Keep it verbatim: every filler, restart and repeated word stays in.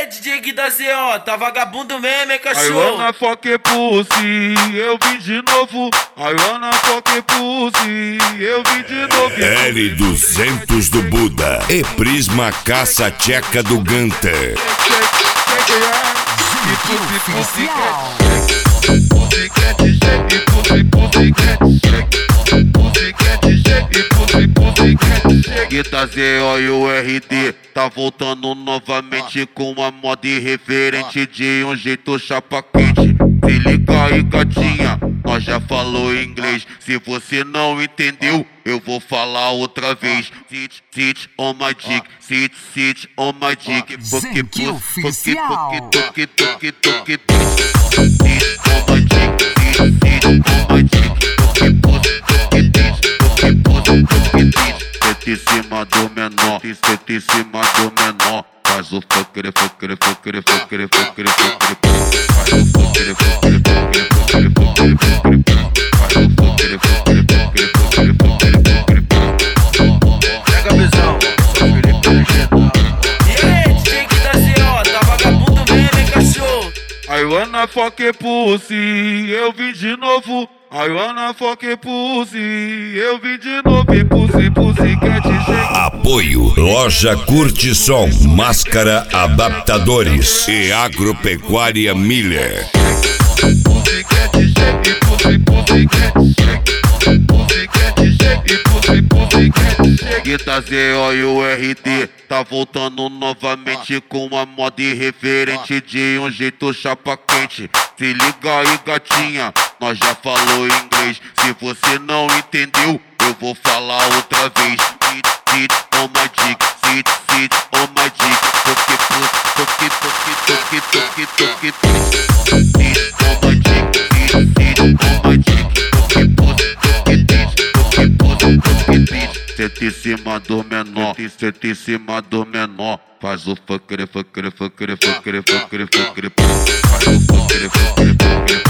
D J Gui da Z O, tá vagabundo mesmo, hein, I cachorro? wanna fuck pussy, eu vim de novo. I wanna fuck pussy, eu vim de novo. L duzentos do Buda e Prisma Caça Tcheca do Gunter. Guita Z O e o R D tá voltando novamente com a moda irreverente de um jeito chapa quente. Se liga aí, gatinha, nós já falou inglês. Se você não entendeu, eu vou falar outra vez. Sit, sit on my dick, sit, sit on my dick. Porque, porque, porque, porque, porque, porque, sit on my dick, sit, sit on my dick. Porque, porque, porque, porque, porque, senta em cima do menor, senta em cima do menor. Faz o fucker, fucker, fucker, fucker, fucker, fucker. Faz o fucker, fucker, fucker, fucker, fucker, fucker. Faz o fucker, fucker, fucker, fucker, fucker, fucker. Pega a visão, sou Felipe Legendão. E aí, D J Gui da Z O, tá vagabundo mesmo, hein, cachorro? I wanna fuck pussy, eu vim de novo. I wanna fuck pussy, eu vim de novo. E pussy, pussy, quer dizer. Apoio Loja Curte Som, Máscara Adaptadores e Agropecuária Miller. Pussy, quer dizer, e pussy, pussy, quer dizer. Pussy, quer dizer, e pussy, pussy, quer dizer. Guita Z O e o R D tá voltando novamente com a moda irreverente de um jeito chapa quente. Se liga aí, gatinha, nós já falou inglês. Se você não entendeu, eu vou falar outra vez. Sit, sit on my dick, sit, sit on my dick. Toque, toque, toque, toque, toque, toque, toque. Sit on my dick, sit, sit on my dick. Toque, toque, toque, toque, toque, toque. Senta em cima do menor, senta em cima do menor. Faz o fucker, fucker, fucker, fucker, fucker, fucker. Faz o fucker, fucker, fucker.